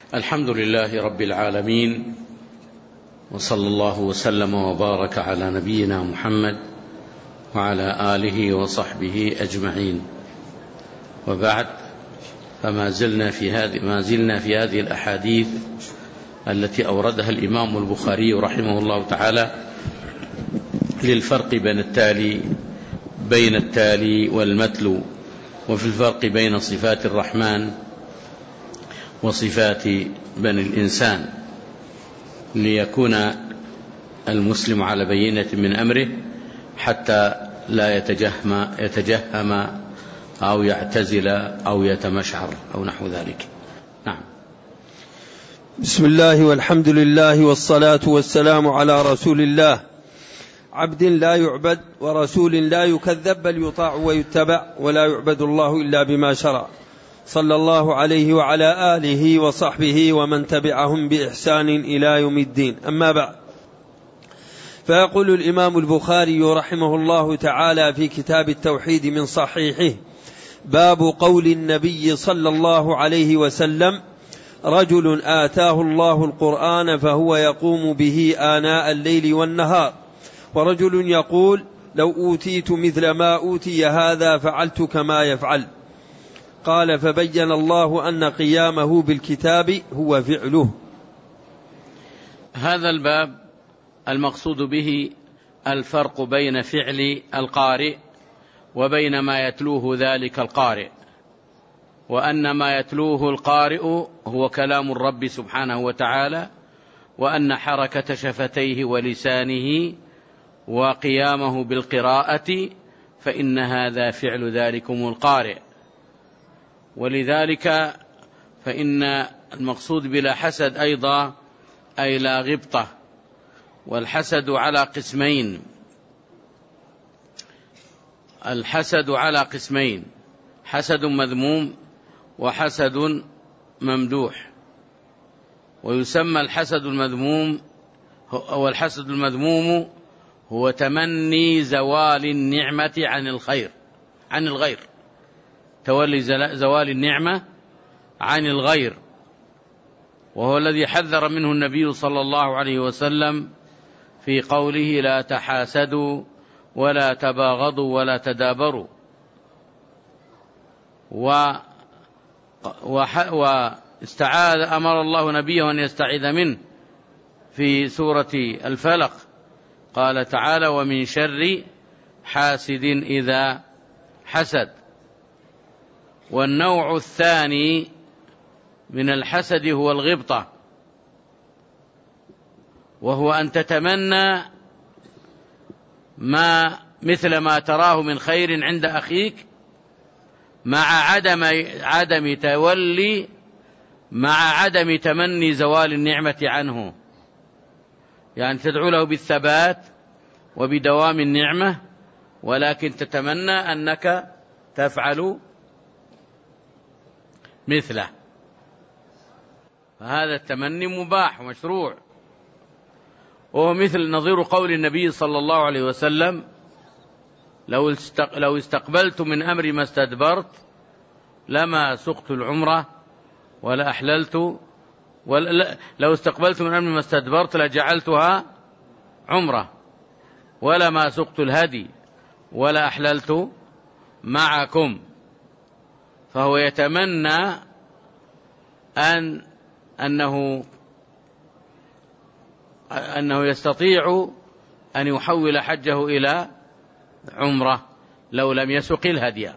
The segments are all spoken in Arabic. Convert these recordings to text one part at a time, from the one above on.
الحمد لله رب العالمين، وصلى الله وسلم وبارك على نبينا محمد وعلى آله وصحبه أجمعين، وبعد، فما زلنا في هذه الأحاديث التي أوردها الإمام البخاري رحمه الله تعالى للفرق بين التالي والمتلو، وفي الفرق بين صفات الرحمن وصفات بني الإنسان، ليكون المسلم على بينة من أمره حتى لا يتجهم أو يعتزل أو يتمشعر أو نحو ذلك. نعم. بسم الله والحمد لله والصلاة والسلام على رسول الله، عبد لا يعبد ورسول لا يكذب، بل يطاع ويتبع، ولا يعبد الله إلا بما شرع، صلى الله عليه وعلى آله وصحبه ومن تبعهم بإحسان إلى يوم الدين. أما بعد، فيقول الإمام البخاري رحمه الله تعالى في كتاب التوحيد من صحيحه: باب قول النبي صلى الله عليه وسلم: رجل آتاه الله القرآن فهو يقوم به آناء الليل والنهار، ورجل يقول: لو أوتيت مثل ما أوتي هذا فعلت كما يفعل. قال: فبين الله أن قيامه بالكتاب هو فعله. هذا الباب المقصود به الفرق بين فعل القارئ وبين ما يتلوه ذلك القارئ، وأن ما يتلوه القارئ هو كلام الرب سبحانه وتعالى، وأن حركة شفتيه ولسانه وقيامه بالقراءة فإن هذا فعل ذلكم القارئ. ولذلك فإن المقصود بلا حسد أيضا أي لا غبطة، والحسد على قسمين: الحسد على قسمين، حسد مذموم وحسد ممدوح. ويسمى الحسد المذموم، والحسد المذموم هو تمني زوال النعمة عن الغير، تولي زوال النعمة عن الغير، وهو الذي حذر منه النبي صلى الله عليه وسلم في قوله: لا تحاسدوا ولا تباغضوا ولا تدابروا. أمر الله نبيه أن يستعيذ منه في سورة الفلق، قال تعالى: ومن شر حاسد إذا حسد. والنوع الثاني من الحسد هو الغبطة، وهو أن تتمنى مثل ما تراه من خير عند أخيك مع عدم تمني زوال النعمة عنه، يعني تدعو له بالثبات وبدوام النعمة، ولكن تتمنى أنك تفعل مثله، فهذا التمني مباح ومشروع، وهو مثل نظير قول النبي صلى الله عليه وسلم: لو استقبلت من أمري ما استدبرت لما سقت العمرة ولا أحللت، لو استقبلت من أمري ما استدبرت لجعلتها عمرة ولا ما سقت الهدي ولا أحللت معكم. فهو يتمنى أنه يستطيع أن يحول حجه إلى عمرة لو لم يسق الهدي،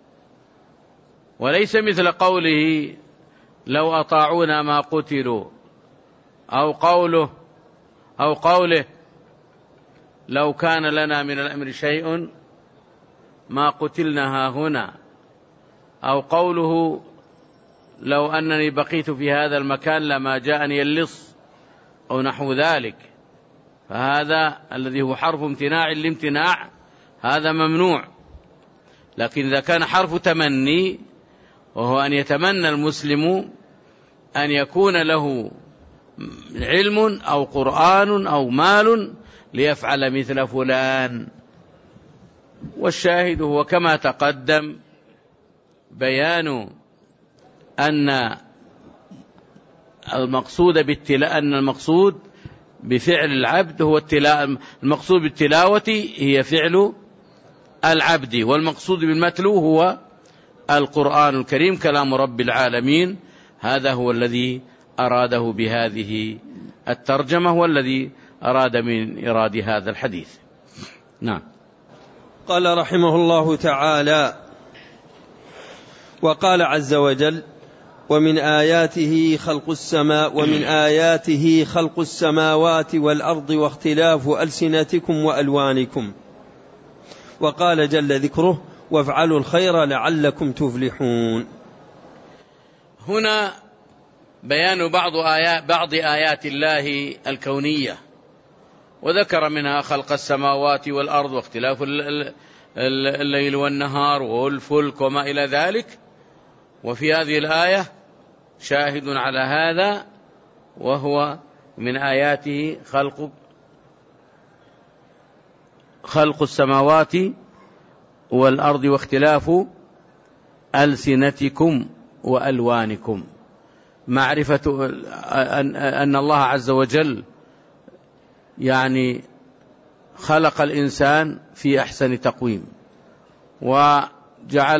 وليس مثل قوله: لو أطاعونا ما قتلوا، أو قوله: لو كان لنا من الأمر شيء ما قتلنا هنا، أو قوله: لو أنني بقيت في هذا المكان لما جاءني اللص، أو نحو ذلك. فهذا الذي هو حرف امتناع الامتناع هذا ممنوع. لكن إذا كان حرف تمني، وهو أن يتمنى المسلم أن يكون له علم أو قرآن أو مال ليفعل مثل فلان. والشاهد هو كما تقدم بيان أن أن المقصود بفعل العبد هو المقصود بالتلاوة هي فعل العبد، والمقصود بالمتلو هو القرآن الكريم كلام رب العالمين. هذا هو الذي أراده بهذه الترجمة والذي أراد من إراد هذا الحديث. نعم. قال رحمه الله تعالى: وقال عز وجل: ومن آياته خلق السماوات والأرض واختلاف ألسنتكم وألوانكم. وقال جل ذكره: وافعلوا الخير لعلكم تفلحون. هنا بيان بعض آيات الله الكونية، وذكر منها خلق السماوات والأرض واختلاف الليل والنهار والفلك وما إلى ذلك. وفي هذه الآية شاهد على هذا، وهو من آياته خلق السماوات والأرض واختلاف ألسنتكم وألوانكم. معرفة أن الله عز وجل يعني خلق الإنسان في أحسن تقويم، وجعل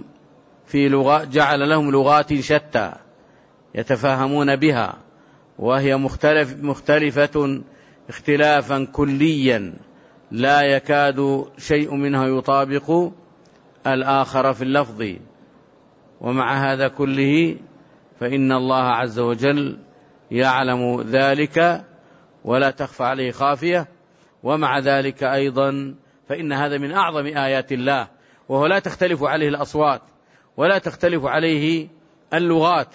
لهم لغات شتى يتفاهمون بها، وهي مختلفة اختلافا كليا لا يكاد شيء منها يطابق الآخر في اللفظ. ومع هذا كله فإن الله عز وجل يعلم ذلك ولا تخفى عليه خافية. ومع ذلك أيضا فإن هذا من أعظم آيات الله، وهو لا تختلف عليه الأصوات ولا تختلف عليه اللغات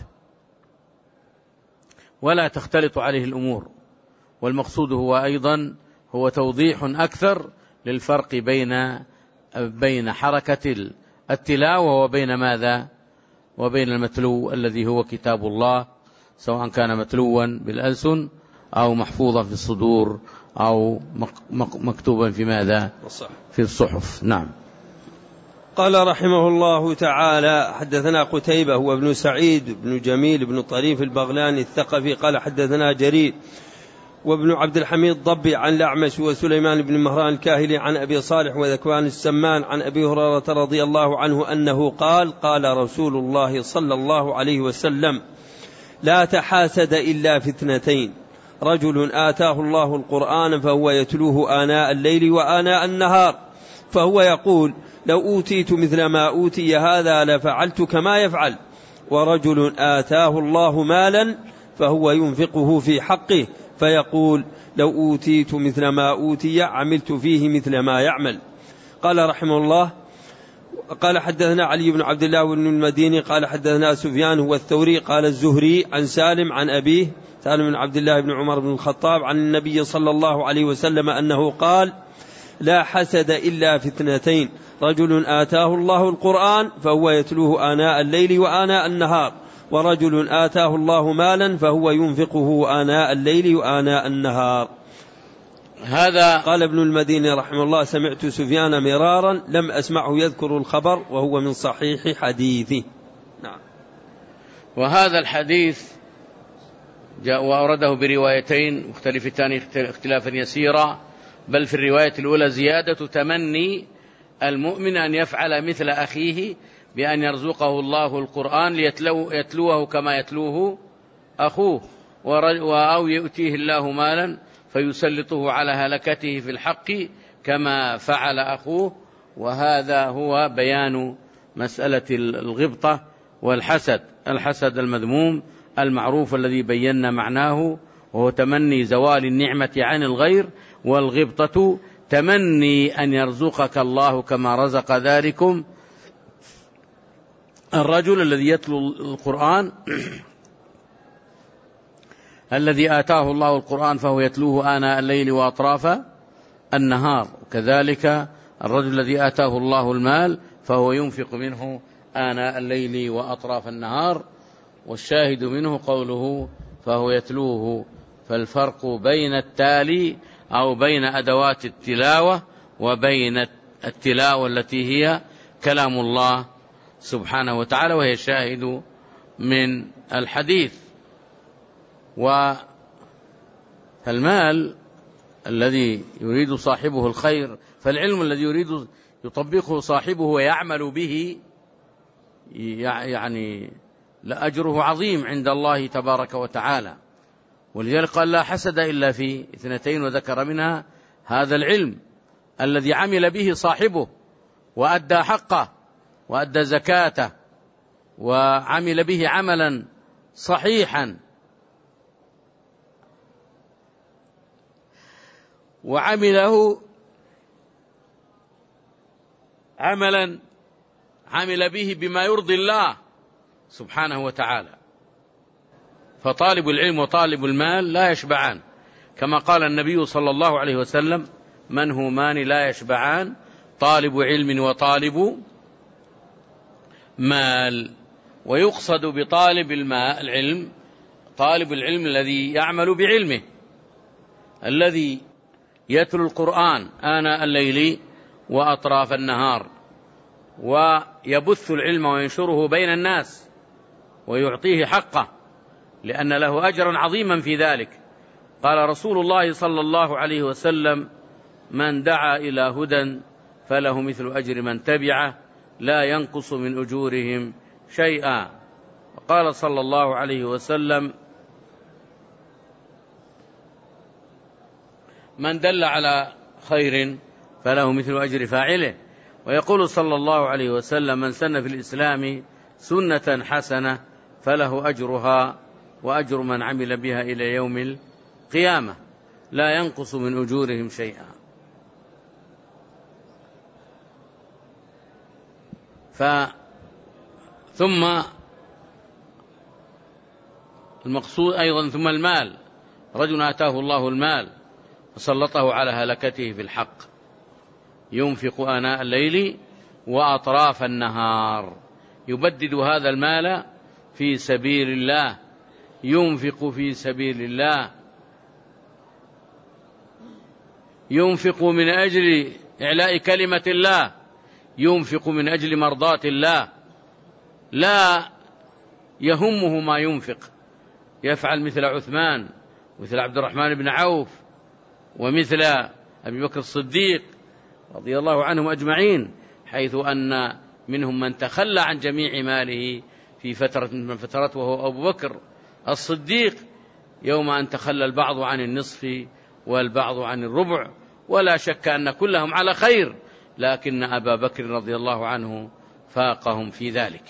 ولا تختلط عليه الأمور. والمقصود هو أيضا هو توضيح أكثر للفرق بين حركة التلاوة وبين ماذا؟ وبين المتلو الذي هو كتاب الله، سواء كان متلوا بالألسن أو محفوظا في الصدور أو مكتوبا في ماذا؟ في الصحف. نعم. قال رحمه الله تعالى: حدثنا قتيبة هو ابن سعيد بن جميل بن طريف البغلاني الثقفي قال حدثنا جرير وابن عبد الحميد الضبي عن الأعمش وسليمان بن مهران الكاهلي عن أبي صالح وذكوان السمان عن أبي هريرة رضي الله عنه أنه قال: قال رسول الله صلى الله عليه وسلم: لا تحاسد إلا في اثنتين: رجل آتاه الله القرآن فهو يتلوه آناء الليل وآناء النهار فهو يقول: لو أوتيت مثل ما أوتي هذا لفعلت كما يفعل. ورجل آتاه الله مالا فهو ينفقه في حقه فيقول: لو أوتيت مثل ما أوتي عملت فيه مثل ما يعمل. قال رحمه الله: قال حدثنا علي بن عبد الله بن المديني قال حدثنا سفيان هو الثوري قال الزهري عن سالم عن أبيه سالم بن عبد الله بن عمر بن الخطاب عن النبي صلى الله عليه وسلم أنه قال: لا حسد إلا في اثنتين: رجل آتاه الله القرآن فهو يتلوه آناء الليل وآناء النهار، ورجل آتاه الله مالا فهو ينفقه آناء الليل وآناء النهار. هذا قال ابن المديني رحمه الله: سمعت سفيان مرارا لم أسمعه يذكر الخبر وهو من صحيح حديثه. نعم. وهذا الحديث جاء وأورده بروايتين مختلفتان اختلافا يسيرا، بل في الرواية الأولى زيادة تمني المؤمن أن يفعل مثل أخيه بأن يرزقه الله القرآن يتلوه كما يتلوه أخوه، أو يؤتيه الله مالا فيسلطه على هلكته في الحق كما فعل أخوه. وهذا هو بيان مسألة الغبطة والحسد، الحسد المذموم المعروف الذي بينا معناه، وهو تمني زوال النعمة عن الغير، والغبطة تمني أن يرزقك الله كما رزق ذلكم الرجل الذي يتلو القرآن الذي آتاه الله القرآن فهو يتلوه آناء الليل وأطراف النهار، وكذلك الرجل الذي آتاه الله المال فهو ينفق منه آناء الليل وأطراف النهار. والشاهد منه قوله فهو يتلوه، فالفرق بين التالي أو بين أدوات التلاوة وبين التلاوة التي هي كلام الله سبحانه وتعالى، وهي شاهد من الحديث. فالمال الذي يريد صاحبه الخير، فالعلم الذي يريد يطبقه صاحبه ويعمل به يعني لأجره عظيم عند الله تبارك وتعالى. ولذلك قال لا حسد إلا في 2، وذكر منها هذا العلم الذي عمل به صاحبه وأدى حقه وأدى زكاته وعمل به عملا صحيحا، وعمله عملا عمل به بما يرضي الله سبحانه وتعالى. فطالب العلم وطالب المال لا يشبعان، كما قال النبي صلى الله عليه وسلم: منهومان لا يشبعان، طالب علم وطالب مال. ويقصد بطالب العلم طالب العلم الذي يعمل بعلمه، الذي يتلو القرآن آناء الليل وأطراف النهار، ويبث العلم وينشره بين الناس ويعطيه حقه، لأن له أجرا عظيما في ذلك. قال رسول الله صلى الله عليه وسلم: من دعا إلى هدى فله مثل أجر من تبعه لا ينقص من أجورهم شيئا. وقال صلى الله عليه وسلم: من دل على خير فله مثل أجر فاعله. ويقول صلى الله عليه وسلم: من سن في الإسلام سنة حسنة فله أجرها وأجر من عمل بها إلى يوم القيامة لا ينقص من أجورهم شيئا. ثم المقصود أيضا ثم المال، رجل آتاه الله المال وسلطه على هلكته في الحق، ينفق آناء الليل وأطراف النهار، يبدد هذا المال في سبيل الله، ينفق في سبيل الله، ينفق من أجل إعلاء كلمة الله، ينفق من أجل مرضاة الله، لا يهمه ما ينفق، يفعل مثل عثمان مثل عبد الرحمن بن عوف ومثل أبي بكر الصديق رضي الله عنهم أجمعين، حيث أن منهم من تخلى عن جميع ماله في فترة من فترات، وهو أبو بكر الصديق، يوم أن تخلى البعض عن النصف والبعض عن الربع، ولا شك أن كلهم على خير، لكن أبا بكر رضي الله عنه فاقهم في ذلك.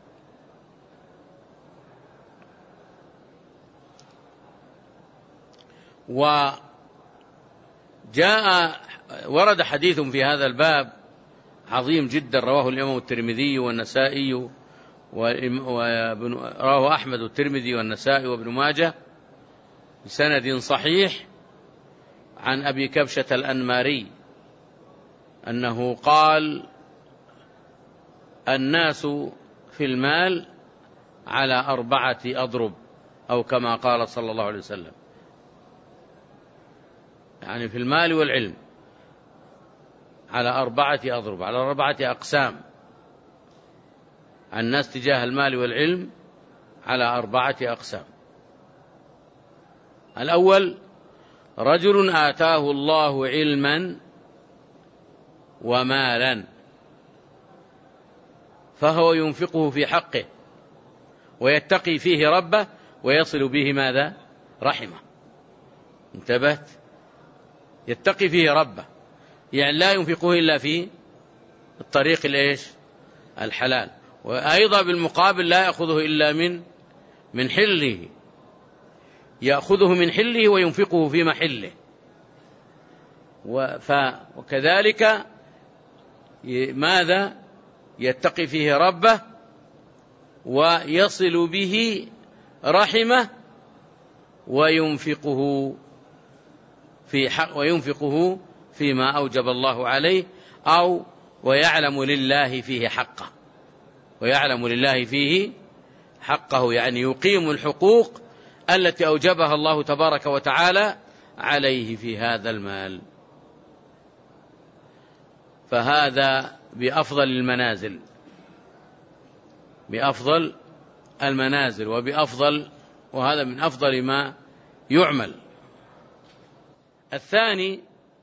ورد حديث في هذا الباب عظيم جدا، رواه الإمام الترمذي والنسائي رواه أحمد والترمذي والنسائي وابن ماجه بسند صحيح، عن أبي كبشة الأنماري أنه قال: الناس في المال على 4 أضرب، أو كما قال صلى الله عليه وسلم، يعني في المال والعلم على 4 أضرب، على 4 أقسام، الناس تجاه المال والعلم على 4 أقسام. الأول: رجل آتاه الله علما ومالا فهو ينفقه في حقه ويتقي فيه ربه ويصل به ماذا؟ رحمه. انتبهت؟ يتقي فيه ربه، يعني لا ينفقه إلا في الطريق الحلال، وأيضا بالمقابل لا يأخذه إلا من حله، يأخذه من حله وينفقه في محله. وكذلك ماذا؟ يتقي فيه ربه ويصل به رحمه وينفقه فيما أوجب الله عليه، أو ويعلم لله فيه حقه، ويعلم لله فيه حقه، يعني يقيم الحقوق التي أوجبها الله تبارك وتعالى عليه في هذا المال. فهذا بأفضل المنازل وبأفضل وهذا من أفضل ما يعمل. الثاني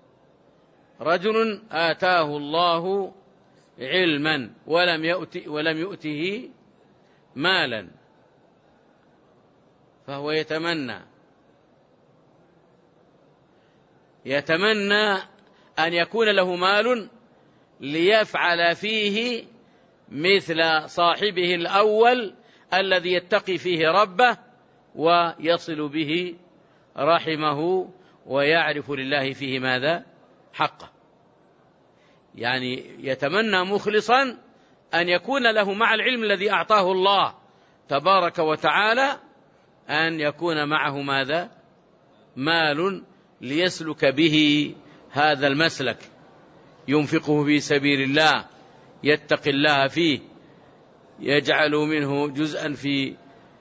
رجل آتاه الله علما ولم يؤته مالا، فهو يتمنى أن يكون له مال ليفعل فيه مثل صاحبه الأول الذي يتقي فيه ربه ويصل به رحمه ويعرف لله فيه ماذا؟ حقه. يعني يتمنى مخلصا أن يكون له مع العلم الذي أعطاه الله تبارك وتعالى أن يكون معه ماذا؟ مال ليسلك به هذا المسلك، ينفقه في سبيل الله، يتقي الله فيه، يجعل منه جزءا في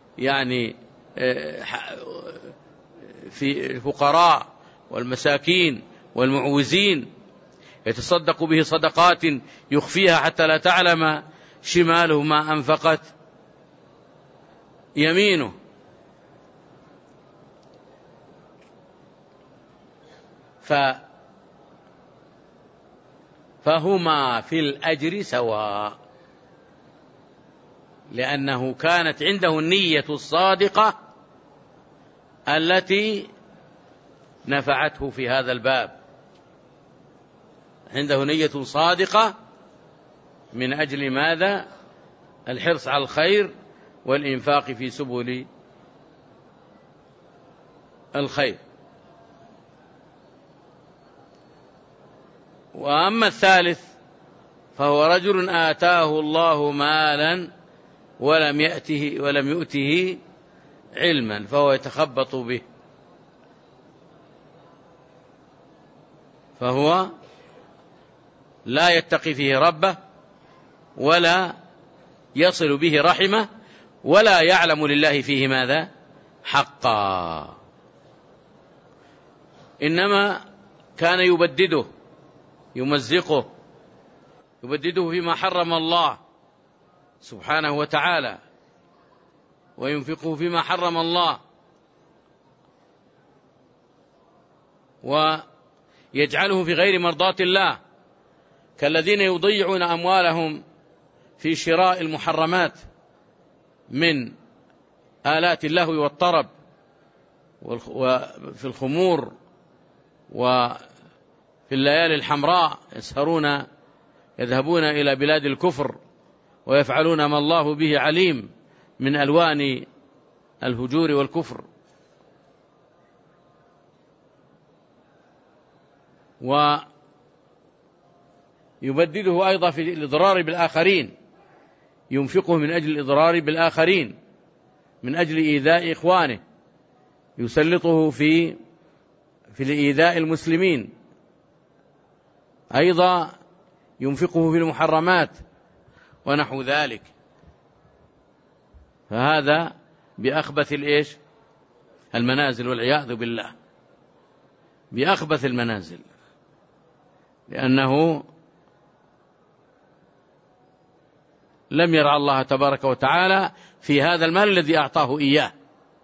في الفقراء والمساكين والمعوزين، يتصدق به صدقات يخفيها حتى لا تعلم شماله ما أنفقت يمينه. فهما في الأجر سواء، لأنه كانت عنده النية الصادقة التي نفعته في هذا الباب، عنده نية صادقة من أجل ماذا؟ الحرص على الخير والإنفاق في سبل الخير. وأما الثالث فهو رجل آتاه الله مالا ولم يؤته علما، فهو يتخبط به، فهو لا يتقي فيه ربه ولا يصل به رحمه ولا يعلم لله فيه ماذا؟ حقا، إنما كان يبدده، يمزقه، يبدده فيما حرم الله سبحانه وتعالى، وينفقه فيما حرم الله، ويجعله في غير مرضاة الله، كالذين يضيعون أموالهم في شراء المحرمات من آلات اللهو والطرب وفي الخمور وفي الليالي الحمراء، يذهبون إلى بلاد الكفر ويفعلون ما الله به عليم من ألوان الهجور والكفر. ويبدده أيضا في الإضرار بالآخرين، ينفقه من أجل الإضرار بالآخرين، من أجل إيذاء إخوانه، يسلطه في الإيذاء المسلمين، أيضا ينفقه في المحرمات ونحو ذلك. فهذا بأخبث المنازل، والعياذ بالله، بأخبث المنازل، لأنه لم يرعى الله تبارك وتعالى في هذا المال الذي أعطاه إياه.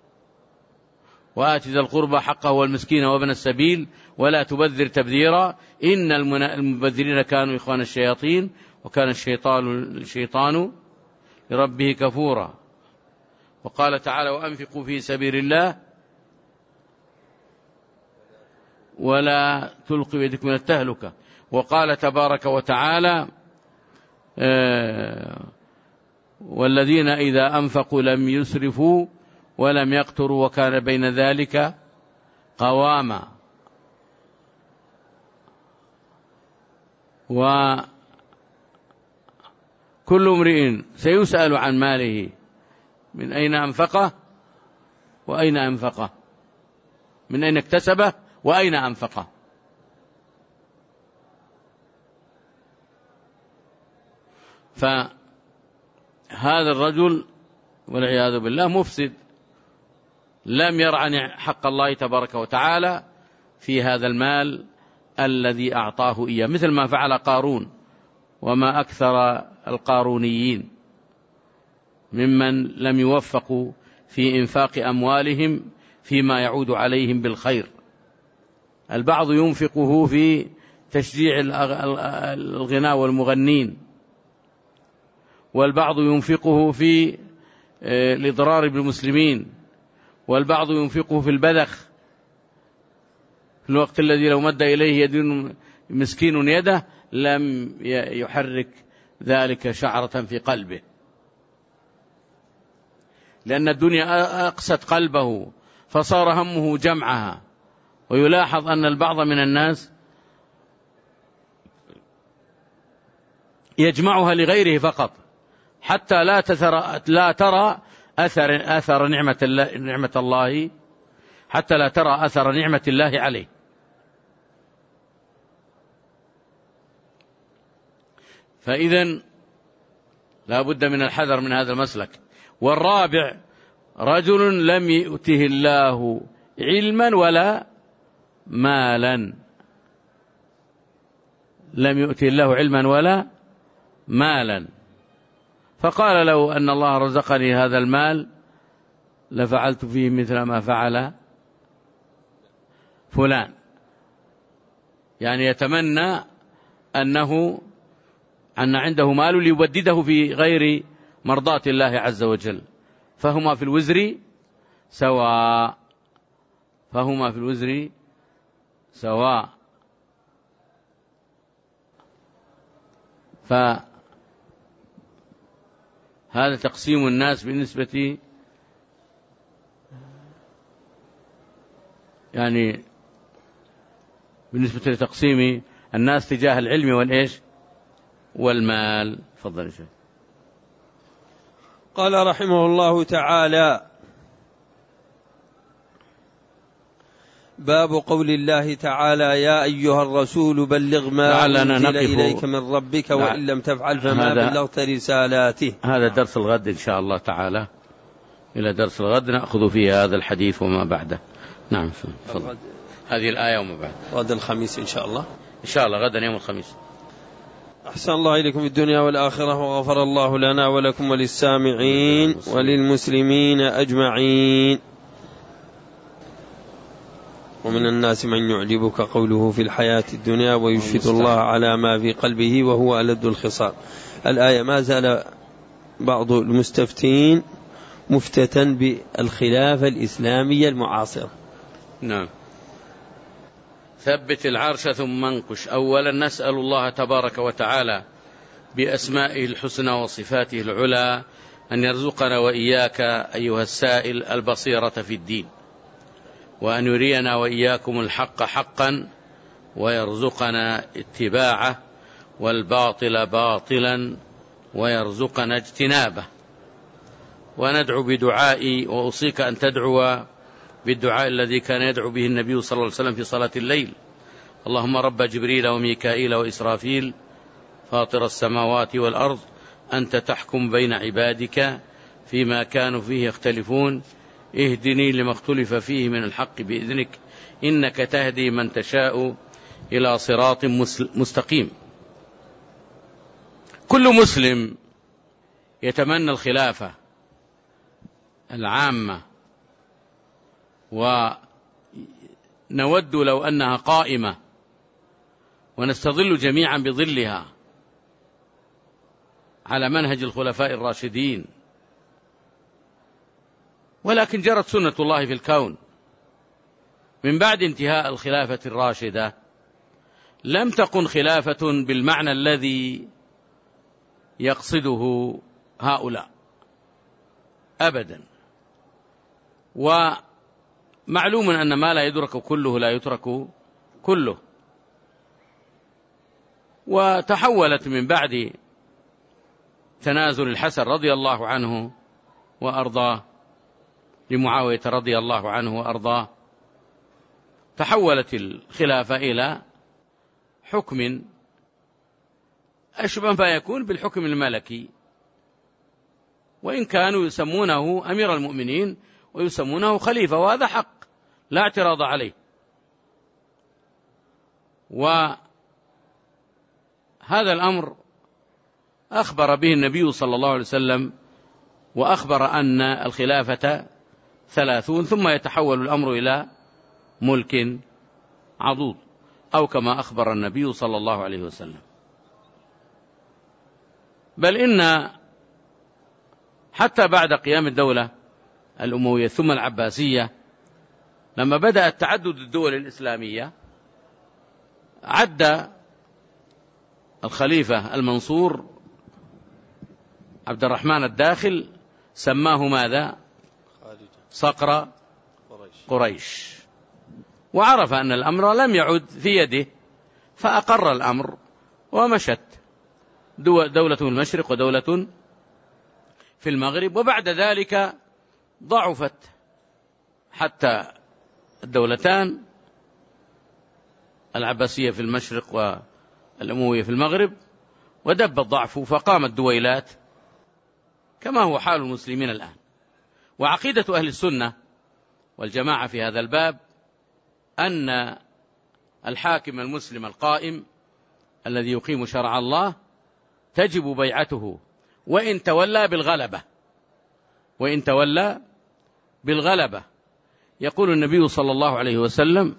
وآت ذا القربى حقه والمسكين وابن السبيل ولا تبذر تبذيرا إن المبذرين كانوا إخوان الشياطين وكان الشيطان لربه كفورا. وقال تعالى وأنفقوا في سبيل الله ولا تلقوا بيدكم من التهلكة. وقال تبارك وتعالى والذين إذا أنفقوا لم يسرفوا ولم يقتروا وكان بين ذلك قواما. وكل امرئ سيسأل عن ماله من أين أنفقه وأين أنفقه، من أين اكتسبه وأين أنفقه. فهذا الرجل والعياذ بالله مفسد، لم يرعى حق الله تبارك وتعالى في هذا المال الذي أعطاه إياه، مثل ما فعل قارون، وما أكثر القارونيين ممن لم يوفقوا في إنفاق أموالهم فيما يعود عليهم بالخير. البعض ينفقه في تشجيع الغناء والمغنين، والبعض ينفقه في الإضرار بالمسلمين، والبعض ينفقه في البذخ في الوقت الذي لو مد إليه يد مسكين يده لم يحرك ذلك شعرة في قلبه، لأن الدنيا أقست قلبه فصار همه جمعها. ويلاحظ أن البعض من الناس يجمعها لغيره فقط حتى لا ترى أثر نعمة الله، حتى لا ترى أثر نعمة الله عليه. فإذن لا بد من الحذر من هذا المسلك. والرابع رجل لم يؤته الله علما ولا مالا، لم يؤته الله علما ولا مالا، فقال لو أن الله رزقني هذا المال لفعلت فيه مثل ما فعل فلان، يعني يتمنى أن عنده مال ليبدده في غير مرضاة الله عز وجل. فهما في الوزر سواء، فهما في الوزر سواء. فهذا تقسيم الناس بالنسبة لتقسيم الناس تجاه العلم والإيش والمال. تفضل يا شيخ. قال رحمه الله تعالى: باب قول الله تعالى: يا أيها الرسول بلغ ما أنزل إليك من ربك وإن لم تفعل فما بلغت رسالاته. هذا درس الغد إن شاء الله تعالى، إلى درس الغد نأخذ فيه هذا الحديث وما بعده. نعم فضل. هذه الآية وما بعد غد الخميس إن شاء الله. إن شاء الله غدا يوم الخميس. أحسن الله إليكم في الدنيا والآخرة، وغفر الله لنا ولكم وللسامعين وللمسلمين أجمعين. ومن الناس من يعجبك قوله في الحياة الدنيا ويشهد الله على ما في قلبه وهو ألد الخصام. الآية ما زال بعض المستفتين مفتتا بالخلافة الإسلامية المعاصرة. نعم. ثبت العرش ثم انقش. أولا نسأل الله تبارك وتعالى بأسمائه الحسنى وصفاته العلى أن يرزقنا وإياك أيها السائل البصيرة في الدين، وأن يرينا وإياكم الحق حقا ويرزقنا اتباعه، والباطل باطلا ويرزقنا اجتنابه. وندعو بدعائي، وأوصيك أن تدعو بالدعاء الذي كان يدعو به النبي صلى الله عليه وسلم في صلاة الليل: اللهم رب جبريل وميكائيل وإسرافيل فاطر السماوات والأرض أنت تحكم بين عبادك فيما كانوا فيه يختلفون اهدني لما اختلف فيه من الحق بإذنك إنك تهدي من تشاء إلى صراط مستقيم. كل مسلم يتمنى الخلافة العامة، ونود لو أنها قائمة ونستظل جميعا بظلها على منهج الخلفاء الراشدين. ولكن جرت سنة الله في الكون من بعد انتهاء الخلافة الراشدة لم تكن خلافة بالمعنى الذي يقصده هؤلاء أبدا. ومعلوم أن ما لا يدرك كله لا يترك كله. وتحولت من بعد تنازل الحسن رضي الله عنه وأرضاه لمعاوية رضي الله عنه وأرضاه، تحولت الخلافة إلى حكم أشبه فيكون بالحكم الملكي، وإن كانوا يسمونه أمير المؤمنين ويسمونه خليفة، وهذا حق لا اعتراض عليه. وهذا الأمر أخبر به النبي صلى الله عليه وسلم، وأخبر أن الخلافة 30 ثم يتحول الأمر إلى ملك عضوض، أو كما أخبر النبي صلى الله عليه وسلم. بل إن حتى بعد قيام الدولة الأموية ثم العباسية، لما بدأت تعدد الدول الإسلامية، عد الخليفة المنصور عبد الرحمن الداخل، سماه ماذا؟ صقر قريش، وعرف أن الأمر لم يعد في يده، فأقر الأمر ومشت دولة في المشرق ودولة في المغرب. وبعد ذلك ضعفت حتى الدولتان، العباسية في المشرق والأموية في المغرب، ودب الضعف فقامت دويلات كما هو حال المسلمين الآن. وعقيدة أهل السنة والجماعة في هذا الباب أن الحاكم المسلم القائم الذي يقيم شرع الله تجب بيعته وإن تولى بالغلبة، وإن تولى بالغلبة. يقول النبي صلى الله عليه وسلم: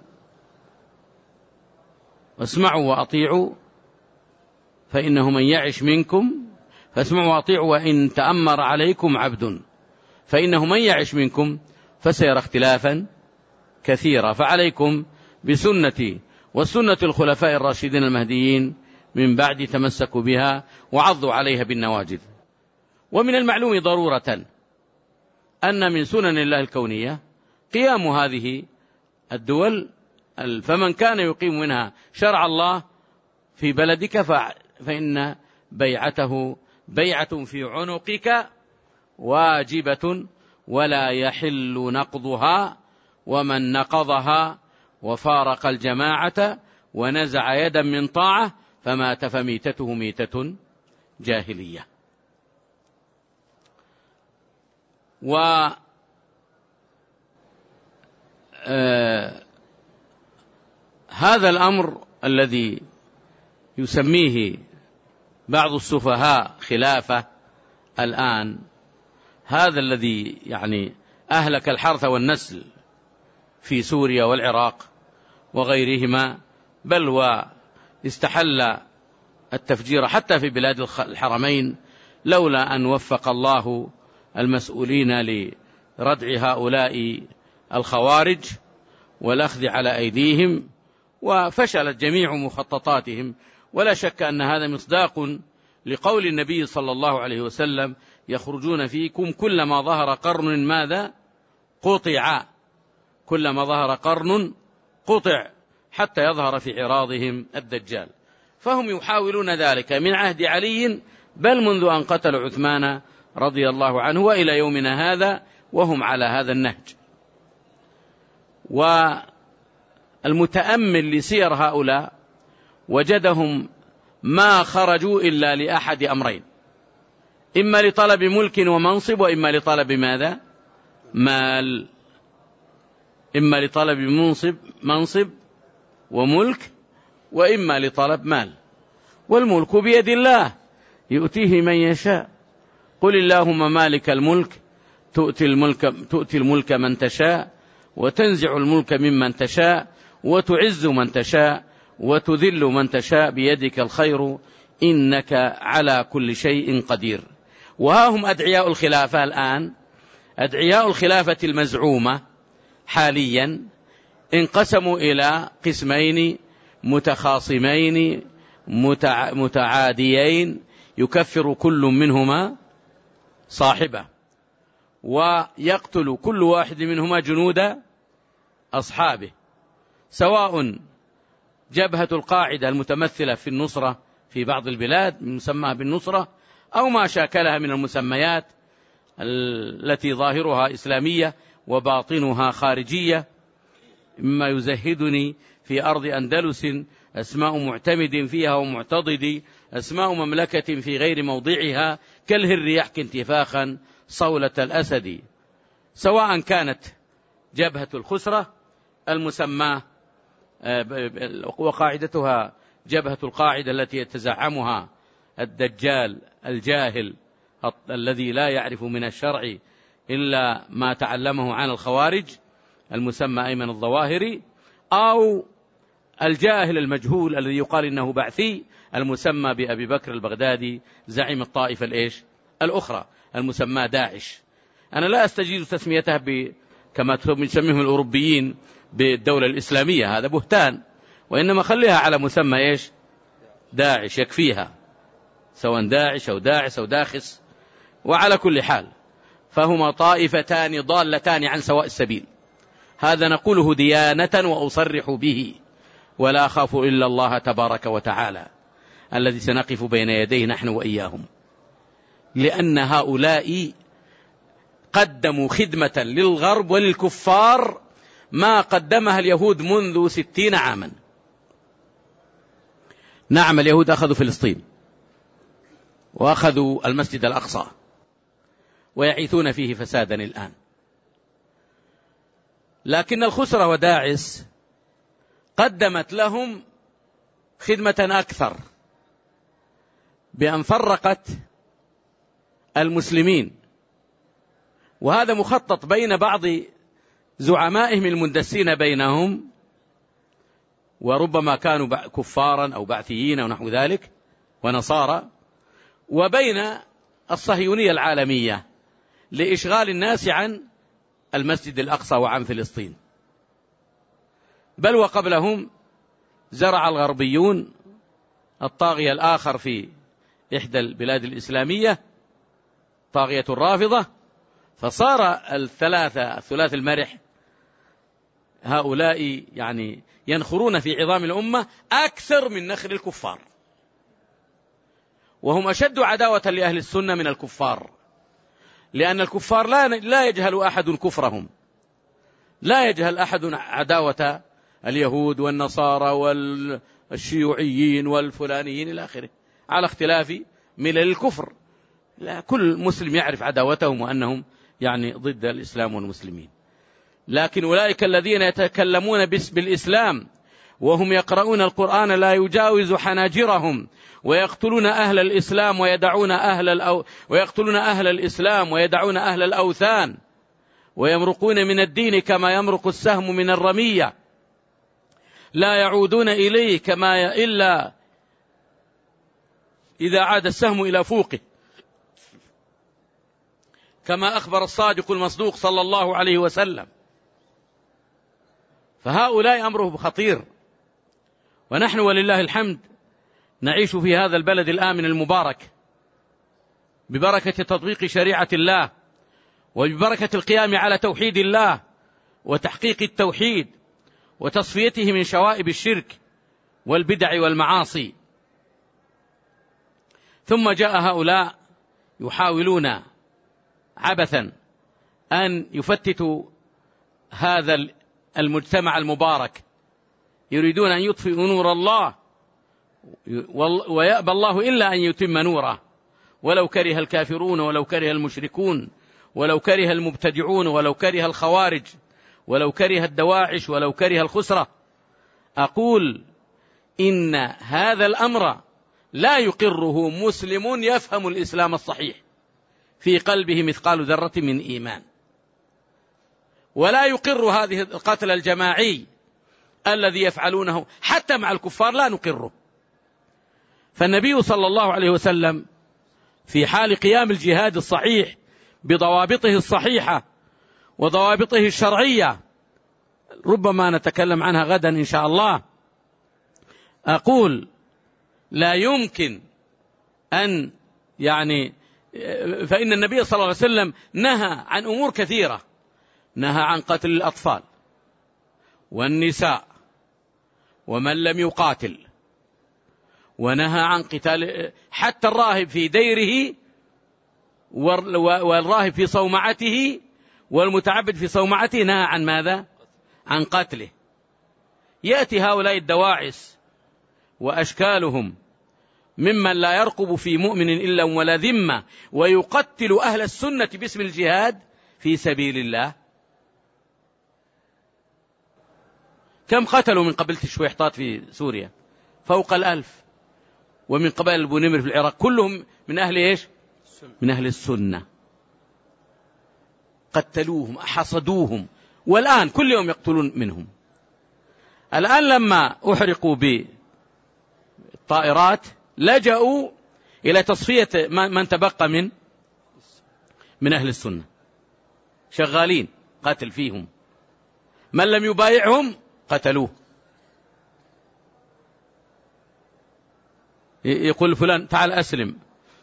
واسمعوا وأطيعوا فإنه من يعش منكم، فاسمعوا وأطيعوا وإن تأمر عليكم عبد، فإنه من يعش منكم فسيرى اختلافا كثيرا، فعليكم بسنتي وسنة الخلفاء الراشدين المهديين من بعد، تمسكوا بها وعضوا عليها بالنواجذ. ومن المعلوم ضرورة أن من سنن الله الكونية قيام هذه الدول، فمن كان يقيم منها شرع الله في بلدك فإن بيعته بيعة في عنقك واجبة ولا يحل نقضها، ومن نقضها وفارق الجماعة ونزع يدا من طاعة فمات فميتته ميتة جاهلية. هذا الأمر الذي يسميه بعض السفهاء خلافة الآن، هذا الذي يعني أهلك الحرث والنسل في سوريا والعراق وغيرهما، بل واستحل التفجير حتى في بلاد الحرمين، لولا أن وفق الله المسؤولين لردع هؤلاء الخوارج والأخذ على أيديهم، وفشلت جميع مخططاتهم. ولا شك أن هذا مصداق لقول النبي صلى الله عليه وسلم: يخرجون فيكم كلما ظهر قرن ماذا؟ قطع، كلما ظهر قرن قطع، حتى يظهر في عراضهم الدجال. فهم يحاولون ذلك من عهد علي، بل منذ أن قتلوا عثمان رضي الله عنه وإلى يومنا هذا وهم على هذا النهج. والمتأمل لسير هؤلاء وجدهم ما خرجوا إلا لأحد أمرين: إما لطلب ملك ومنصب، وإما لطلب ماذا؟ مال. إما لطلب منصب وملك، وإما لطلب مال. والملك بيد الله يؤتيه من يشاء. قل اللهم مالك الملك تؤتي الملك من تشاء، وتنزع الملك ممن تشاء، وتعز من تشاء، وتذل من تشاء، بيدك الخير إنك على كل شيء قدير. وها هم أدعياء الخلافة الآن، أدعياء الخلافة المزعومة حاليا انقسموا إلى قسمين متخاصمين متعاديين، يكفر كل منهما صاحبه، ويقتل كل واحد منهما جنود أصحابه، سواء جبهة القاعدة المتمثلة في النصرة في بعض البلاد مسماها بالنصرة، أو ما شاكلها من المسميات التي ظاهرها إسلامية وباطنها خارجية، مما يزهدني في أرض أندلس أسماء معتمد فيها ومعتضد، أسماء مملكة في غير موضعها، كالهر يحكي انتفاخا صولة الأسد. سواء كانت جبهة الخسرة المسمى وقاعدتها جبهة القاعدة التي يتزعمها الدجال الجاهل الذي لا يعرف من الشرع إلا ما تعلمه عن الخوارج المسمى أيمن الظواهري، أو الجاهل المجهول الذي يقال إنه بعثي المسمى بأبي بكر البغدادي زعيم الطائفة الأخرى المسمى داعش. أنا لا أستجيز تسميتها كما يسميهم الأوروبيين بالدولة الإسلامية، هذا بهتان، وإنما خليها على مسمى داعش يكفيها، سواء داعش أو داعس أو داخس. وعلى كل حال فهما طائفتان ضالتان عن سواء السبيل، هذا نقوله ديانة وأصرح به، ولا أخاف إلا الله تبارك وتعالى الذي سنقف بين يديه نحن وإياهم، لأن هؤلاء قدموا خدمة للغرب وللكفار ما قدمها اليهود منذ 60 عاما. نعم، اليهود أخذوا فلسطين وأخذوا المسجد الأقصى ويعيثون فيه فسادا الآن، لكن الخسرة وداعس قدمت لهم خدمة أكثر بأن فرقت المسلمين، وهذا مخطط بين بعض زعمائهم المندسين بينهم، وربما كانوا كفارا أو بعثيين أو نحو ذلك ونصارى، وبين الصهيونية العالمية لإشغال الناس عن المسجد الأقصى وعن فلسطين. بل وقبلهم زرع الغربيون الطاغية الآخر في إحدى البلاد الإسلامية، طاغية الرافضة، فصار الثلاث المرح هؤلاء يعني ينخرون في عظام الأمة أكثر من نخر الكفار، وهم أشد عداوة لأهل السنة من الكفار، لأن الكفار لا يجهل أحد كفرهم، لا يجهل أحد عداوة اليهود والنصارى والشيوعيين والفلانيين إلى آخره، على اختلاف ملل الكفر. لا، كل مسلم يعرف عداوتهم وأنهم يعني ضد الإسلام والمسلمين. لكن أولئك الذين يتكلمون باسم الإسلام وهم يقرؤون القرآن لا يجاوز حناجرهم، ويقتلون أهل الإسلام ويقتلون أهل الإسلام ويدعون أهل الأوثان، ويمرقون من الدين كما يمرق السهم من الرمية، لا يعودون إليه إلا إذا عاد السهم إلى فوقه، كما أخبر الصادق المصدوق صلى الله عليه وسلم. فهؤلاء أمره خطير، ونحن ولله الحمد نعيش في هذا البلد الآمن المبارك ببركة تطبيق شريعة الله، وببركة القيام على توحيد الله وتحقيق التوحيد وتصفيته من شوائب الشرك والبدع والمعاصي. ثم جاء هؤلاء يحاولون عبثا أن يفتتوا هذا المجتمع المبارك، يريدون أن يطفئوا نور الله، ويأبى الله إلا أن يتم نوره، ولو كره الكافرون ولو كره المشركون ولو كره المبتدعون ولو كره الخوارج ولو كره الدواعش ولو كره الخسرة. أقول إن هذا الأمر لا يقره مسلم يفهم الإسلام الصحيح في قلبه مثقال ذرة من إيمان، ولا يقر هذه القتل الجماعي الذي يفعلونه حتى مع الكفار، لا نقره. فالنبي صلى الله عليه وسلم في حال قيام الجهاد الصحيح بضوابطه الصحيحة وضوابطه الشرعية، ربما نتكلم عنها غدا إن شاء الله، أقول لا يمكن أن فإن النبي صلى الله عليه وسلم نهى عن أمور كثيرة، نهى عن قتل الأطفال والنساء ومن لم يقاتل، ونهى عن قتال حتى الراهب في ديره والراهب في صومعته والمتعبد في صومعته، نهى عن ماذا؟ عن قتله. يأتي هؤلاء الدواعس وأشكالهم ممن لا يرقب في مؤمن إلا ولا ذمة، ويقتل أهل السنة باسم الجهاد في سبيل الله. كم قتلوا من قبيلة الشويحطات في سوريا؟ فوق 1000. ومن قبائل أبو نمر في العراق، كلهم من أهل إيش؟ من أهل السنة. قتلوهم حصدوهم، والآن كل يوم يقتلون منهم. الآن لما أحرقوا بالطائرات لجأوا إلى تصفية من تبقى من أهل السنة، شغالين قتل فيهم، من لم يبايعهم قتلوه. يقول فلان تعال أسلم،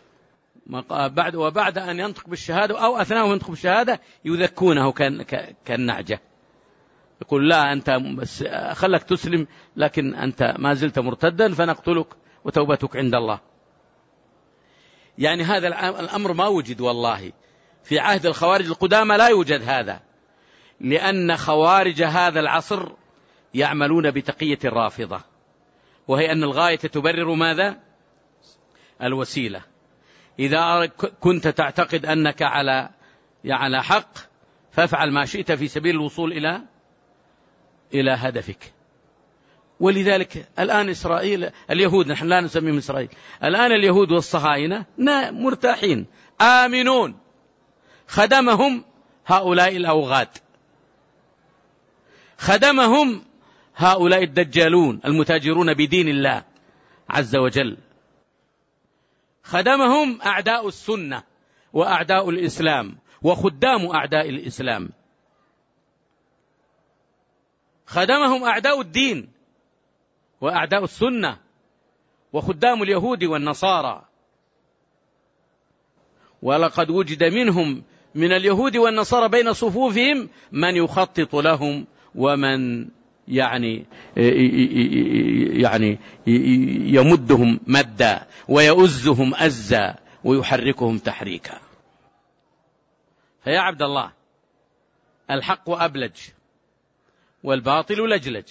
وبعد أن ينطق بالشهادة أو أثناء ينطق بالشهادة يذكونه كالنعجة، يقول لا أنت خلك تسلم لكن أنت ما زلت مرتدا فنقتلك وتوبتك عند الله. يعني هذا الأمر ما وجد والله في عهد الخوارج القدامى، لا يوجد هذا، لأن خوارج هذا العصر يعملون بتقية الرافضة، وهي أن الغاية تبرر ماذا؟ الوسيلة. إذا كنت تعتقد أنك على حق فافعل ما شئت في سبيل الوصول إلى هدفك. ولذلك الآن إسرائيل، اليهود، نحن لا نسميهم إسرائيل، الآن اليهود والصهاينة مرتاحين آمنون، خدمهم هؤلاء الأوغاد، خدمهم هؤلاء الدجالون المتاجرون بدين الله عز وجل، خدمهم أعداء السنة وأعداء الإسلام وخدام أعداء الإسلام، خدمهم أعداء الدين وأعداء السنة وخدام اليهود والنصارى. ولقد وجد منهم من اليهود والنصارى بين صفوفهم من يخطط لهم ومن يعني يمدهم مدا ويؤزهم أزا ويحركهم تحريكا. فيا عبد الله، الحق أبلج والباطل لجلج.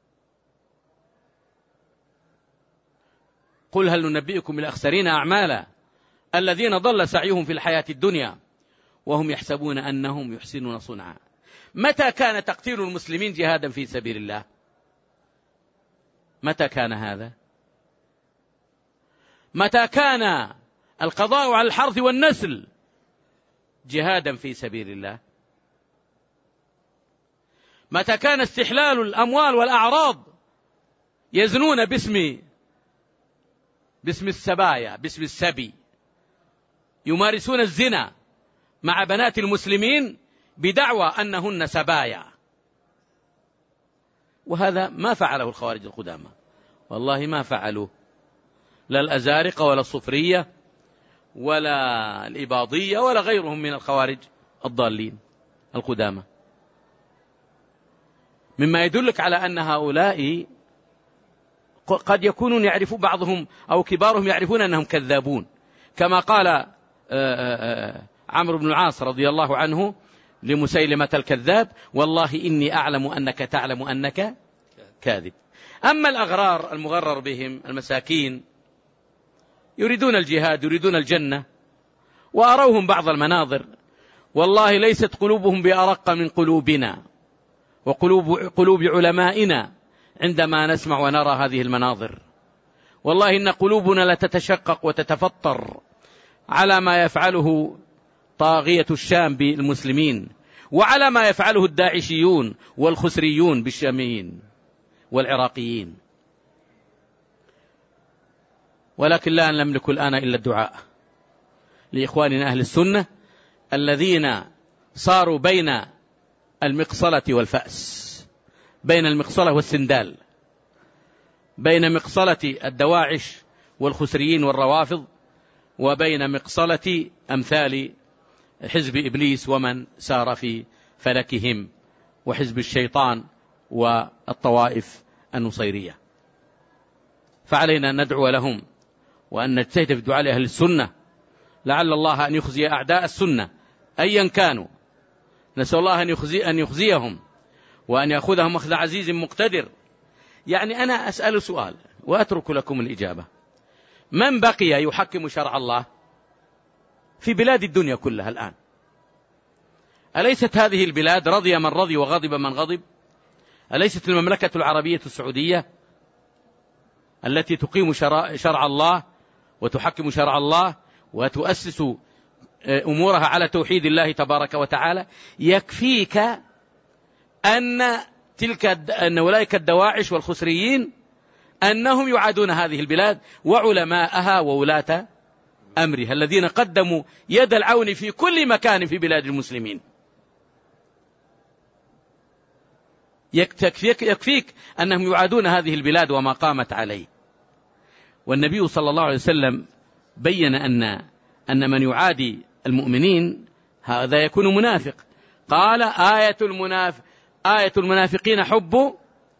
قل هل ننبئكم بالأخسرين أعمالا الذين ضل سعيهم في الحياة الدنيا وهم يحسبون أنهم يحسنون صنعا. متى كان تقتيل المسلمين جهادا في سبيل الله؟ متى كان هذا؟ متى كان القضاء على الحرث والنسل جهادا في سبيل الله؟ متى كان استحلال الأموال والأعراض يزنون باسم السبايا، باسم السبي، يمارسون الزنا مع بنات المسلمين بدعوى أنهن سبايا؟ وهذا ما فعله الخوارج القدامى، والله ما فعلوه، لا الأزارقة ولا الصفرية ولا الإباضية ولا غيرهم من الخوارج الضالين القدامى. مما يدلك على أن هؤلاء قد يكونون يعرفون بعضهم أو كبارهم يعرفون أنهم كذابون، كما قال عمرو بن العاص رضي الله عنه لمسيلمة الكذاب: والله إني أعلم أنك تعلم أنك كاذب. أما الأغرار المغرر بهم المساكين يريدون الجهاد، يريدون الجنة، وأروهم بعض المناظر، والله ليست قلوبهم بأرق من قلوبنا وقلوب علمائنا عندما نسمع ونرى هذه المناظر. والله إن قلوبنا لتتشقق وتتفطر على ما يفعله طاغية الشام بالمسلمين، وعلى ما يفعله الداعشيون والخسريون بالشاميين والعراقيين. ولكن لا نملك الآن إلا الدعاء لإخواننا أهل السنة الذين صاروا بين المقصلة والفأس، بين المقصلة والسندال، بين مقصلة الدواعش والخسريين والروافض وبين مقصلة أمثال حزب إبليس ومن سار في فلكهم وحزب الشيطان والطوائف النصيرية. فعلينا أن ندعو لهم وأن نجتهد في الدعاء لأهل السنة، لعل الله أن يخزي أعداء السنة أيا كانوا. نسأل الله أن يخزيهم وأن يأخذهم أخذ عزيز مقتدر. يعني أنا أسأل سؤال وأترك لكم الإجابة: من بقي يحكم شرع الله في بلاد الدنيا كلها الآن؟ أليست هذه البلاد رضي من رضي وغضب من غضب؟ أليست المملكة العربية السعودية التي تقيم شرع الله وتحكم شرع الله وتؤسس أمورها على توحيد الله تبارك وتعالى، يكفيك أن أولئك الدواعش والخسريين أنهم يعادون هذه البلاد وعلماءها وولاة أمرها الذين قدموا يد العون في كل مكان في بلاد المسلمين. يكفيك أنهم يعادون هذه البلاد وما قامت عليه. والنبي صلى الله عليه وسلم بين أن من يعادي المؤمنين هذا يكون منافق. قال آية المنافقين حب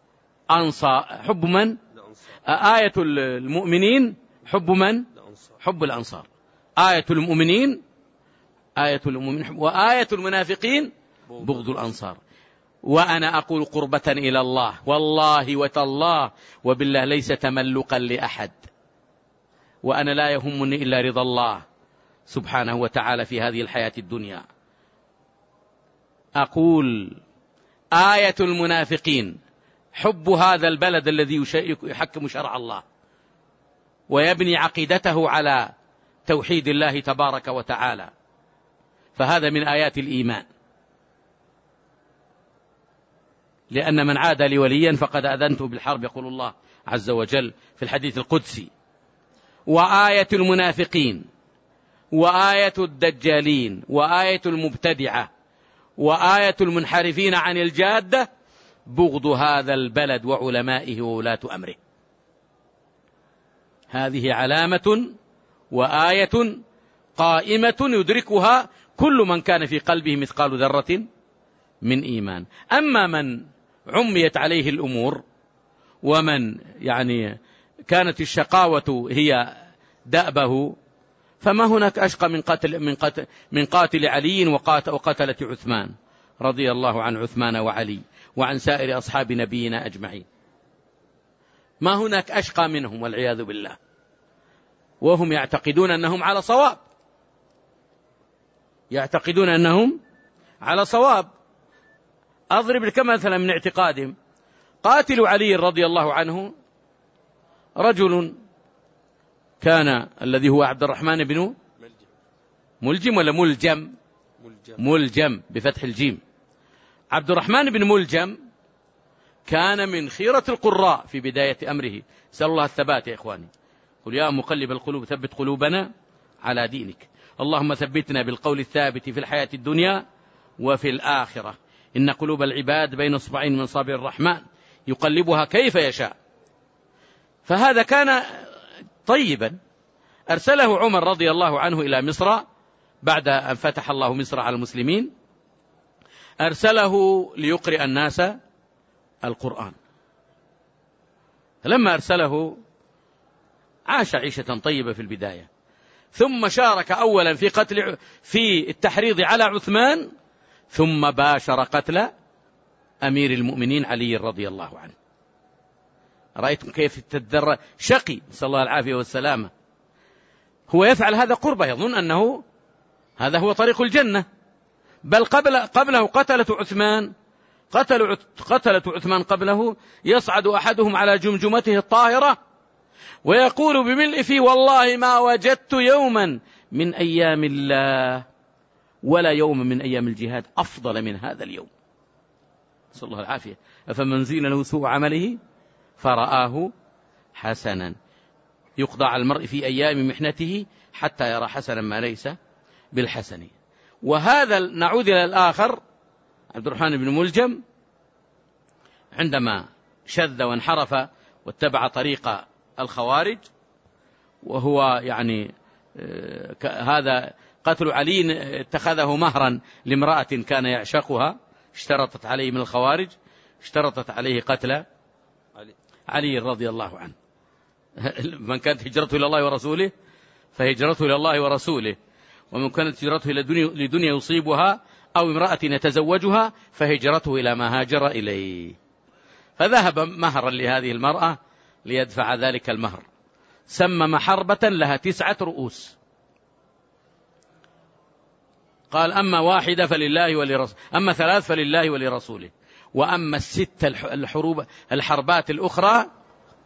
من؟ آية المؤمنين حب من؟ حب الأنصار. آية المؤمنين وآية المنافقين بغض الأنصار. وأنا أقول قربة إلى الله والله وتالله وبالله ليس تملقا لأحد، وأنا لا يهمني إلا رضا الله سبحانه وتعالى في هذه الحياة الدنيا. أقول آية المنافقين حب هذا البلد الذي يحكم شرع الله ويبني عقيدته على توحيد الله تبارك وتعالى، فهذا من آيات الإيمان. لأن من عاد لي وليا فقد أذنته بالحرب، يقول الله عز وجل في الحديث القدسي. وآية المنافقين وآية الدجالين وآية المبتدعة وآية المنحرفين عن الجادة بغض هذا البلد وعلمائه وولاة أمره. هذه علامة وآية قائمة يدركها كل من كان في قلبه مثقال ذرة من إيمان. أما من عميت عليه الأمور ومن كانت الشقاوة هي دأبه فما هناك أشقى من قاتل علي وقتلة عثمان رضي الله عن عثمان وعلي وعن سائر أصحاب نبينا أجمعين. ما هناك أشقى منهم والعياذ بالله، وهم يعتقدون أنهم على صواب، يعتقدون أنهم على صواب. أضرب لك مثلا من اعتقادهم. قاتل علي رضي الله عنه رجل كان الذي هو عبد الرحمن بن ملجم ولا ملجم؟ ملجم بفتح الجيم. عبد الرحمن بن ملجم كان من خيرة القراء في بداية أمره. سأل الله الثبات يا إخواني. قل يا مقلب القلوب ثبت قلوبنا على دينك، اللهم ثبتنا بالقول الثابت في الحياة الدنيا وفي الآخرة، إن قلوب العباد بين اصبعين من اصابع الرحمن يقلبها كيف يشاء. فهذا كان طيبا. أرسله عمر رضي الله عنه إلى مصر بعد أن فتح الله مصر على المسلمين، أرسله ليقرئ الناس القرآن. فلما أرسله عاش عيشة طيبة في البداية، ثم شارك أولا في التحريض على عثمان، ثم باشر قتل أمير المؤمنين علي رضي الله عنه. رأيتم كيف تدر شقي صلى الله العافية والسلامة، هو يفعل هذا قربة، يظن أنه هذا هو طريق الجنة. بل قبله قتلة عثمان قبله يصعد أحدهم على جمجمته الطاهرة ويقول بملء فيه والله ما وجدت يوما من أيام الله ولا يوم من أيام الجهاد أفضل من هذا اليوم. صلى الله العافية. أفمن زين له سوء عمله فرآه حسنا. يقضى على المرء في أيام محنته حتى يرى حسنا ما ليس بالحسن. وهذا نعود إلى الآخر عبد الرحمن بن ملجم، عندما شذ وانحرف واتبع طريق الخوارج، وهو هذا قتل علي اتخذه مهرا لامرأة كان يعشقها، اشترطت عليه من الخوارج، اشترطت عليه قتل علي رضي الله عنه. من كانت هجرته إلى الله ورسوله فهجرته إلى الله ورسوله، ومن كانت هجرته لدنيا يصيبها أو امرأة يتزوجها فهجرته إلى ما هاجر إليه. فذهب مهرا لهذه المرأة ليدفع ذلك المهر. سمم حربة لها 9 رؤوس، قال أما واحدة فلله ولرسوله، أما 3 فلله ولرسوله، وأما 6 الحربات الأخرى،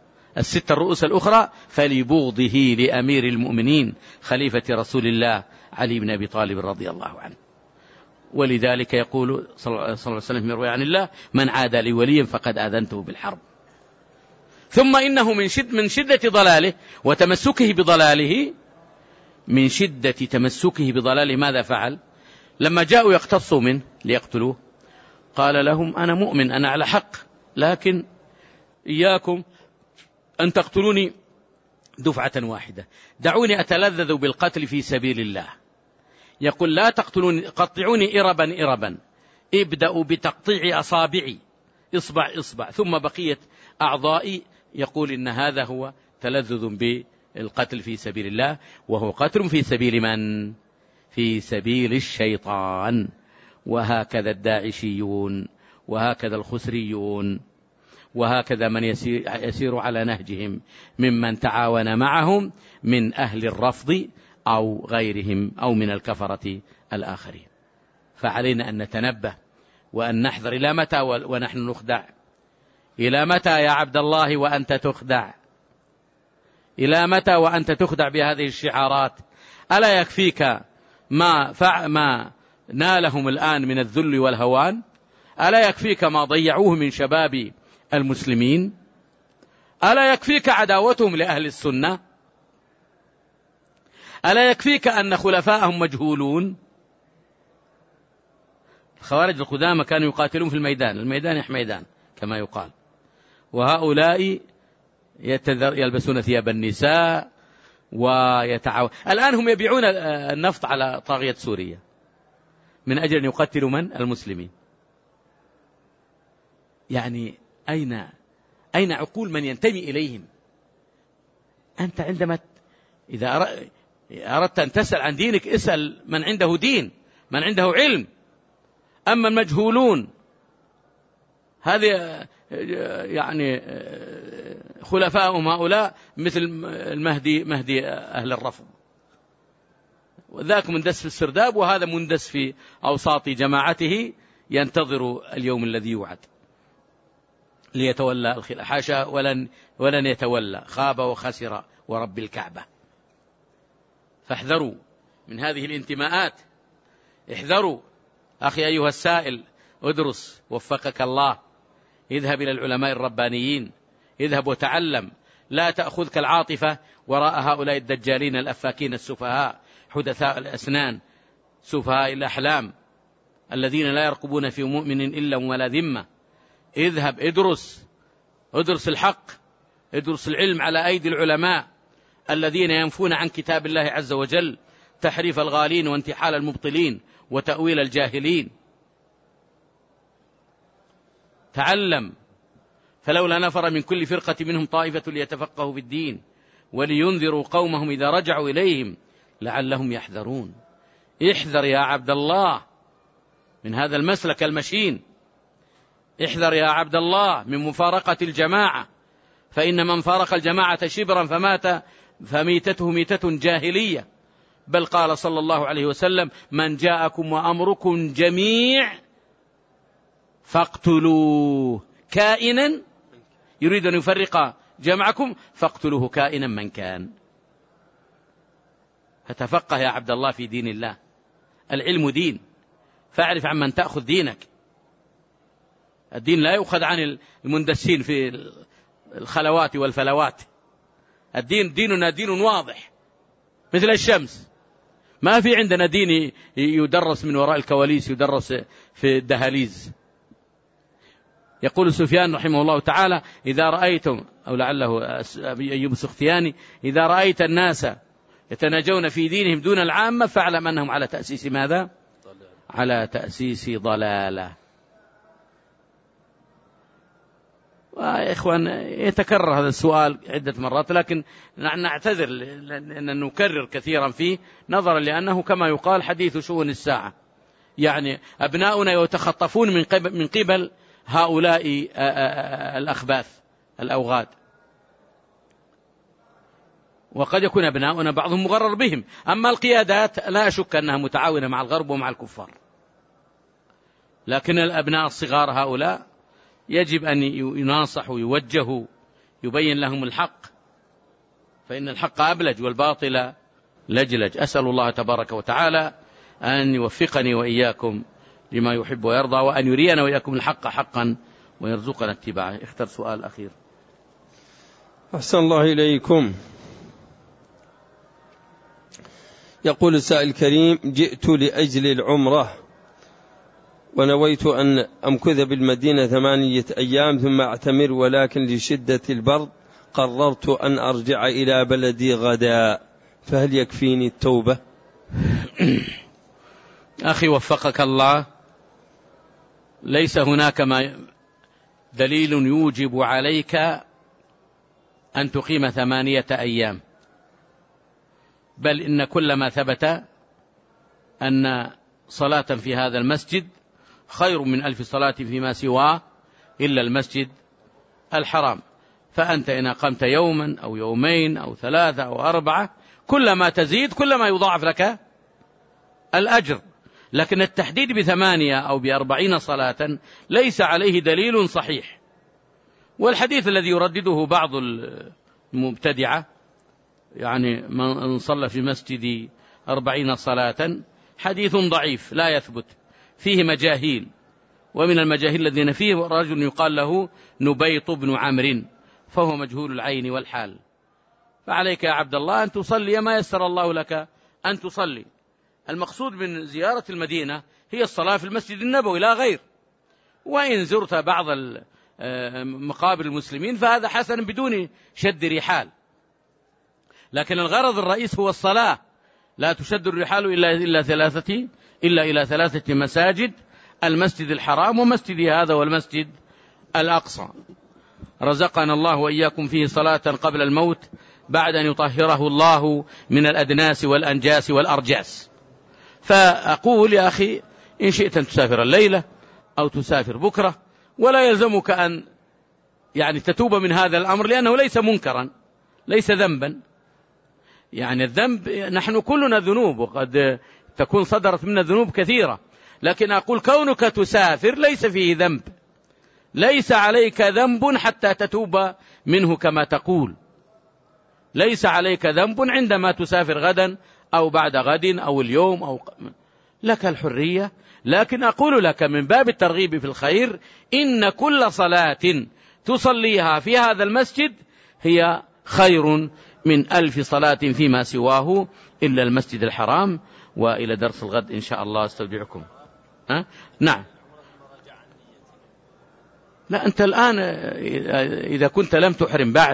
6 الرؤوس الأخرى فلبغضه لأمير المؤمنين خليفة رسول الله علي بن أبي طالب رضي الله عنه. ولذلك يقول صلى الله عليه وسلم يروي عن الله: من عادى لي وليا فقد آذنته بالحرب. ثم إنه من شدة ضلاله وتمسكه بضلاله، من شدة تمسكه بضلاله ماذا فعل؟ لما جاءوا يقتصوا منه ليقتلوه قال لهم: أنا مؤمن، أنا على حق، لكن إياكم أن تقتلوني دفعة واحدة، دعوني أتلذذ بالقتل في سبيل الله. يقول: لا تقتلوني، قطعوني إربا إربا، ابدأوا بتقطيع أصابعي إصبع إصبع ثم بقية أعضائي. يقول: إن هذا هو تلذذ بالقتل في سبيل الله، وهو قتل في سبيل من؟ في سبيل الشيطان. وهكذا الداعشيون، وهكذا الخسريون، وهكذا من يسير على نهجهم ممن تعاون معهم من أهل الرفض أو غيرهم أو من الكفرة الآخرين. فعلينا أن نتنبه وأن نحذر. إلى متى ونحن نخدع؟ إلى متى يا عبد الله وأنت تخدع؟ إلى متى وأنت تخدع بهذه الشعارات؟ ألا يكفيك ما نالهم الآن من الذل والهوان؟ ألا يكفيك ما ضيعوه من شباب المسلمين؟ ألا يكفيك عداوتهم لأهل السنة؟ ألا يكفيك أن خلفاءهم مجهولون؟ الخوارج القدامى كانوا يقاتلون في الميدان، الميدان يحميدان كما يقال، وهؤلاء يلبسون ثياب النساء ويتعاون. الآن هم يبيعون النفط على طاغية سوريا من أجل أن يقتلوا من؟ المسلمين. يعني أين عقول من ينتمي إليهم؟ أنت عندما إذا أردت أن تسأل عن دينك اسأل من عنده دين، من عنده علم. أما المجهولون هذه يعني خلفاءهم هؤلاء مثل مهدي أهل الرفض، وذاك مندس في السرداب وهذا مندس في أوساط جماعته ينتظر اليوم الذي يوعد ليتولى الخلافة. حاشا، ولن يتولى، خاب وخسر ورب الكعبة. فاحذروا من هذه الانتماءات، احذروا. أخي أيها السائل، ادرس وفقك الله، اذهب إلى العلماء الربانيين، اذهب وتعلم. لا تأخذك العاطفة وراء هؤلاء الدجالين الأفاكين السفهاء حدثاء الأسنان سفهاء الأحلام الذين لا يرقبون في مؤمن إلا ولا ذمة. اذهب ادرس الحق، ادرس العلم على أيدي العلماء الذين ينفون عن كتاب الله عز وجل تحريف الغالين وانتحال المبطلين وتأويل الجاهلين. تعلم. فلولا نفر من كل فرقة منهم طائفة ليتفقهوا في الدين ولينذروا قومهم إذا رجعوا إليهم لعلهم يحذرون. احذر يا عبد الله من هذا المسلك المشين، احذر يا عبد الله من مفارقة الجماعة، فإن من فارق الجماعة شبرا فمات فميتته ميتة جاهلية. بل قال صلى الله عليه وسلم: من جاءكم وأمركم جميع فاقتلوه كائنا، يريد أن يفرق جمعكم فاقتلوه كائنا من كان. فتفقه يا عبد الله في دين الله، العلم دين، فاعرف عن من تأخذ دينك. الدين لا يؤخذ عن المندسين في الخلوات والفلوات. الدين ديننا دين واضح مثل الشمس، ما في عندنا دين يدرس من وراء الكواليس، يدرس في الدهاليز. يقول سفيان رحمه الله تعالى: إذا رأيتم، أو لعله أيوب السختياني، إذا رأيت الناس يتناجون في دينهم دون العامة فاعلم أنهم على تأسيس ماذا؟ على تأسيس ضلالة. وإخوان يتكرر هذا السؤال عدة مرات، لكن نعتذر لأن نكرر كثيرا فيه نظرا لأنه كما يقال حديث شؤون الساعة. يعني أبناؤنا يتخطفون من قبل هؤلاء الأخباث الأوغاد، وقد يكون أبناؤنا بعضهم مغرر بهم. أما القيادات لا أشك أنها متعاونة مع الغرب ومع الكفار، لكن الأبناء الصغار هؤلاء يجب أن يناصحوا ويوجهوا، يبين لهم الحق، فإن الحق أبلج والباطل لجلج. أسأل الله تبارك وتعالى أن يوفقني وإياكم لما يحب ويرضى، وأن يرينا وإياكم الحق حقا ويرزقنا اتباعه. اختر سؤال أخير. أحسن الله إليكم. يقول السائل الكريم: جئت لأجل العمرة ونويت أن أمكث بالمدينة 8 أيام ثم أعتمر، ولكن لشدة البرد قررت أن أرجع إلى بلدي غدا، فهل يكفيني التوبة؟ أخي وفقك الله، ليس هناك دليل يوجب عليك أن تقيم 8 أيام، بل إن كل ما ثبت أن صلاة في هذا المسجد خير من 1000 صلاة فيما سواه إلا المسجد الحرام. فأنت إن أقمت يوما أو يومين أو 3 أو 4 كل ما تزيد كل ما يضاعف لك الأجر. لكن التحديد ب8 أو ب40 صلاة ليس عليه دليل صحيح. والحديث الذي يردده بعض المبتدعة، يعني من صلى في مسجد 40 صلاة، حديث ضعيف لا يثبت، فيه مجاهيل، ومن المجاهيل الذين فيه رجل يقال له نبيط بن عمرو، فهو مجهول العين والحال. فعليك يا عبد الله أن تصلي ما يسر الله لك أن تصلي. المقصود من زيارة المدينة هي الصلاة في المسجد النبوي لا غير، وإن زرت بعض مقابر المسلمين فهذا حسن بدون شد رحال، لكن الغرض الرئيس هو الصلاة. لا تشد الرحال إلا إلى 3 مساجد: المسجد الحرام ومسجد هذا والمسجد الأقصى. رزقنا الله وإياكم فيه صلاة قبل الموت بعد أن يطهره الله من الأدناس والأنجاس والأرجاس. فأقول يا أخي إن شئت أن تسافر الليلة أو تسافر بكرة، ولا يلزمك أن تتوب من هذا الأمر، لأنه ليس منكرا، ليس ذنبا. الذنب، نحن كلنا ذنوب، وقد تكون صدرت منا ذنوب كثيرة، لكن أقول كونك تسافر ليس فيه ذنب، ليس عليك ذنب حتى تتوب منه كما تقول. ليس عليك ذنب عندما تسافر غدا أو بعد غد أو اليوم، أو لك الحرية. لكن أقول لك من باب الترغيب في الخير إن كل صلاة تصليها في هذا المسجد هي خير من 1000 صلاة فيما سواه إلا المسجد الحرام. وإلى درس الغد إن شاء الله استودعكم. نعم. لا، أنت الآن إذا كنت لم تحرم بعد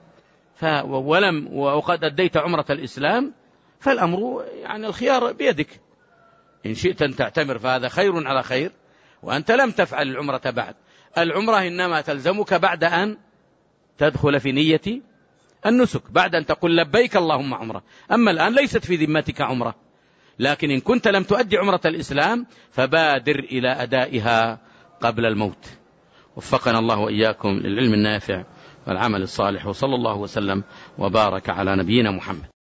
وقد أديت عمرة الإسلام فالأمر الخيار بيدك. إن شئت أن تعتمر فهذا خير على خير، وأنت لم تفعل العمرة بعد. العمرة إنما تلزمك بعد أن تدخل في نية النسك، بعد أن تقول لبيك اللهم عمرة. أما الآن ليست في ذمتك عمرة، لكن إن كنت لم تؤدي عمرة الإسلام فبادر إلى أدائها قبل الموت. وفقنا الله وإياكم للعلم النافع والعمل الصالح، وصلى الله وسلم وبارك على نبينا محمد.